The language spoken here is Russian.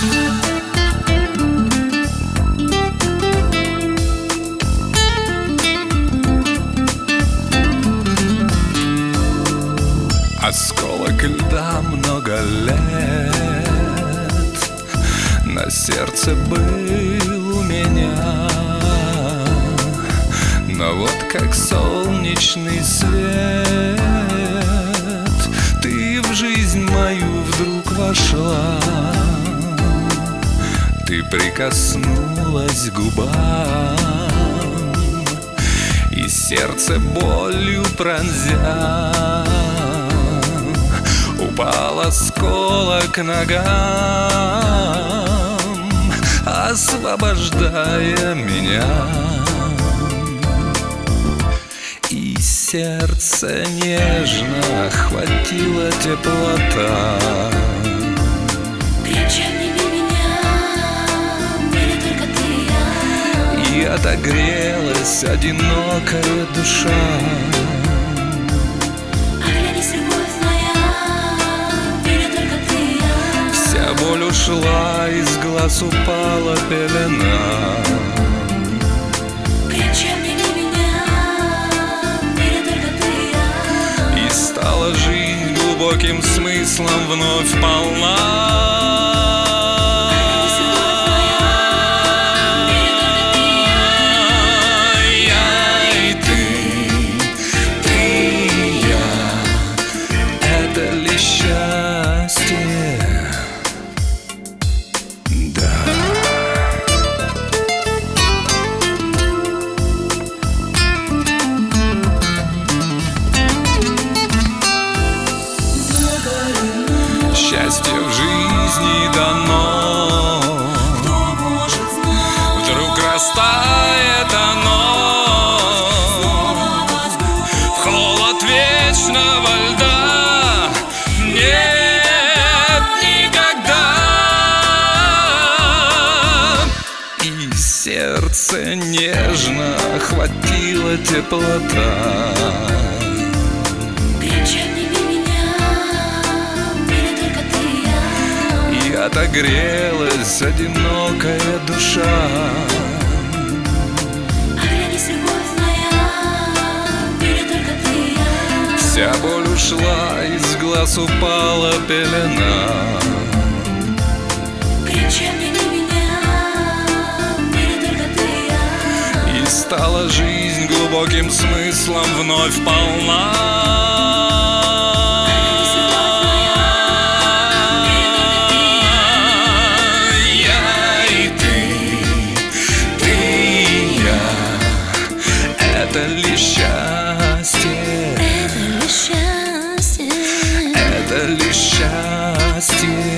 Осколок льда много лет на сердце был у меня, но вот как солнечный свет ты в жизнь мою вдруг вошла. Ты прикоснулась к губам, и сердце болью пронзя упал осколок к ногам, освобождая меня. И сердце нежно охватила теплота. Крича не меня, или только ты и я. И отогрелась одинокая душа. Боль ушла, из глаз упала пелена. Крича не меня, или только ты и я. И стала жизнь глубоким смыслом вновь полна. Счастье в жизни дано, вдруг растает оно в холод вечного льда. Нет, никогда. И сердце нежно охватила теплота. Отогрелась одинокая душа. Оглянись, любовь моя, или только ты и я. Вся боль ушла, из глаз упала пелена. Крича не меня, или только ты и я. И стала жизнь глубоким смыслом вновь полна. Это лишь счастье, это лишь счастье, это лишь счастье.